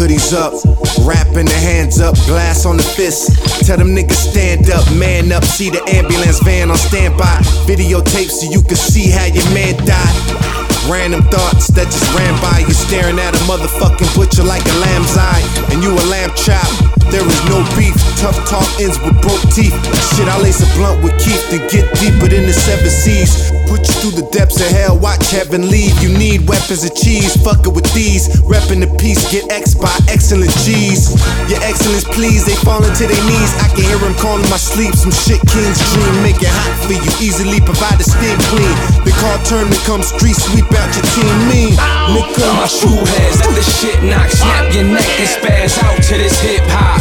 hoodies up, rapping the hands up, glass on the fist. Tell them niggas stand up, man up, see the ambulance van on standby. Videotape so you can see how your man died. Random thoughts that just ran by you, staring at a motherfucking butcher like a lamb's eye, and you a lamb chop. There is no beef, tough talk ends with broke teeth. Shit, I lace a blunt with Keith to get deeper than the 7 seas. Put you through the depths of hell, watch heaven leave. You need weapons of cheese, fuck it with these. Reppin' the peace, get X by excellent G's. Your excellence please, they falling to their knees. I can hear them calling my sleep, some shit kings dream. Make it hot for you, easily provide the steam clean. They call turn to come street sweep out your team mean. Nigga, my shoe heads, let the shit knock, snap your neck and spaz out to this hip hop.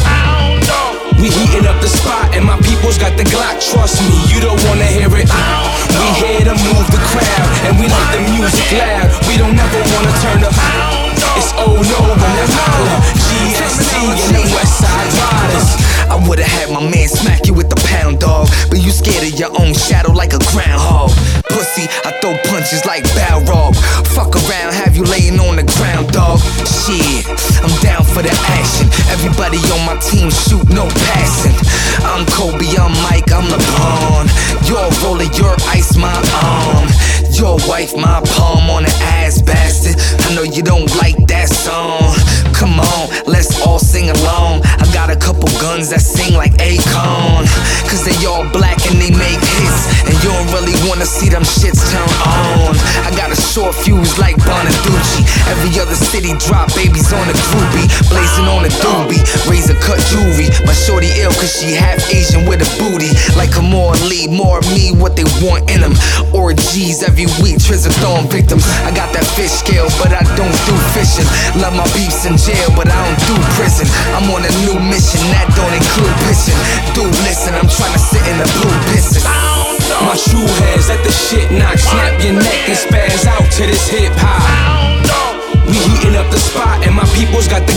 We heating up the spot and my people's got the Glock. Trust me, you don't wanna hear it. We here to move the crowd and we like the music loud. We don't never wanna turn up. It's oh no when them holler. GSC and them Westside Riders. I would've had my man smack you with the pound, dog, but you scared of your own shadow like a groundhog. Pussy, I throw punches like Balrog. Fuck around, have you laying on the ground, dog. Shit, I'm down for the action. Everybody on my team shoot, no passing. I'm Kobe, I'm Mike, I'm LeBron. Your roller, your ice, my arm. Your wife, my palm on the ass, bastard. I know you don't like that song. Come on, let's all sing along. I got a couple guns that sing like Akon, cause they all black and they make hits, and you don't really wanna see them shits turn on. I got a short fuse like Bonaducci. Every other city drop babies on a groupie, blazing on a doobie, razor cut jewelry. My shorty ill cause she half Asian with a booty, like Kamora Lee, more of me, what they want in them. Orgies every week, Trizza throwing victims. I got that fish scale, but I don't do fishing. Love my beefs in jail, but I don't do prison. I'm on a new mission, that don't include pissing. Dude, listen, I'm trying to sit in the blue pissing. My shoe heads, let the shit knock, snap your neck and spaz out to this hip hop. We heating up the spot and my people's got the